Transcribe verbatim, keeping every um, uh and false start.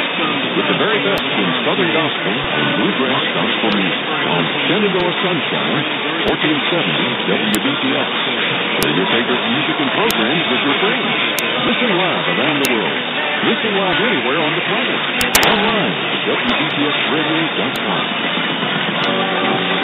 with the very best in Southern Gospel and Bluegrass Gospel music on Shenandoah Sunshine, fourteen seventy W B T S. Share your favorite music and programs with your friends. Listen live around the world. Listen live anywhere on the planet. Online at W B T S radio dot com.